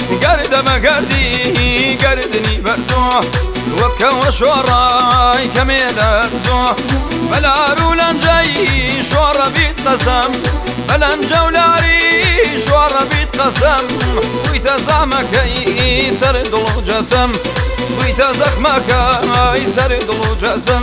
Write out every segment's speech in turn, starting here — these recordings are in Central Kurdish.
قردمە گەردی گەردنی بەرزۆ وەکەوە شۆڕای کەمێ لەرزۆ بەلار و لەنجەی شۆڕە بیت قەسەم بەلەنجە و لاری شۆڕە بیت قەسەم بوویتە زامەکەی سەر دڵ و جەسەم بوویتە زەخمەکەی سەر دڵ و جەسەم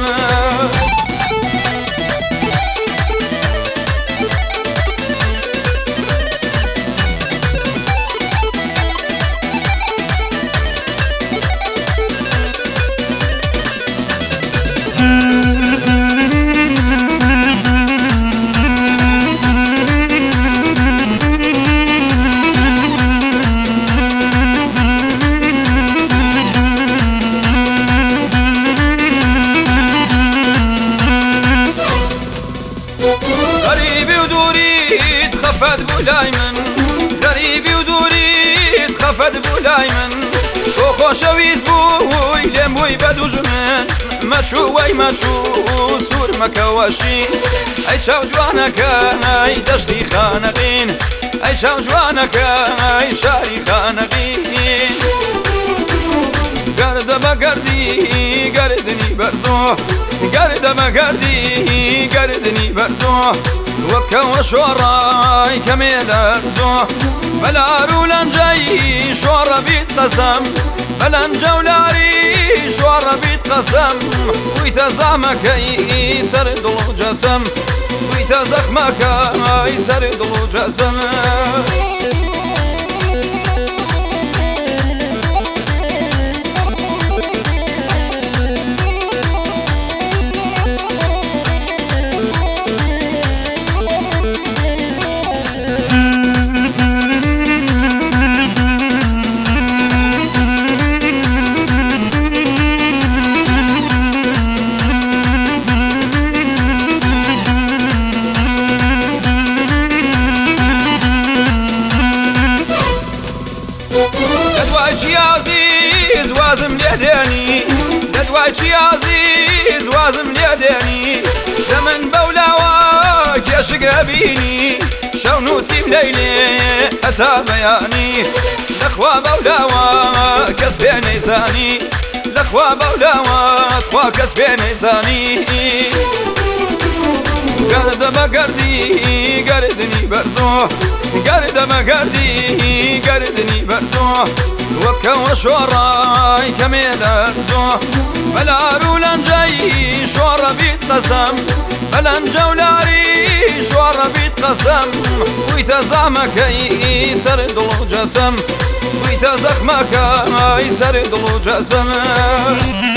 غريبي ودوريت خفت بولاي من غريبي ودوريت خفت بولاي من خوشويز بوي لموي بدوجمن مچو وي مچو سور مكواشين اي چاو جوانك اي دشتي خانقين اي چاو جوانك اي شاري خانقين قردمە گەردی گەردنی بەرزۆ قردمە گەردی گەردنی بەرزۆ وەکەوە شۆڕای کەمێ لەرزۆ بەلار و لەنجەی شۆڕە بیت قەسەم بەلەنجە و لاری شۆڕە بیت قەسەم بوویتە زامەکەی سەر دڵ و جەسەم بوویتە زەخمەکەی سەر دڵ و جەسەم لدواي عزيز وازم ليداني لدواي عزيز وازم ليداني زمن بولاواك يا شقابيني شو نوسي بليلي أتا بياني لخوا بولاواك كسبيني زاني لخوا بولاواك خوا كسبيني زاني قردمە گەردی گەردنی بەرزۆ قردمە گەردی گەردنی بەرزۆ وەکەوە شۆڕای کەمێ لەرزۆ بەلار و لەنجەی شۆڕە بیت قەسەم بەلەنجە و لاری شۆڕە بیت قەسەم بوویتە زامەکەی سەر دڵ و جەسەم بوویتە زەخمەکەی سەر دڵ و جەسەم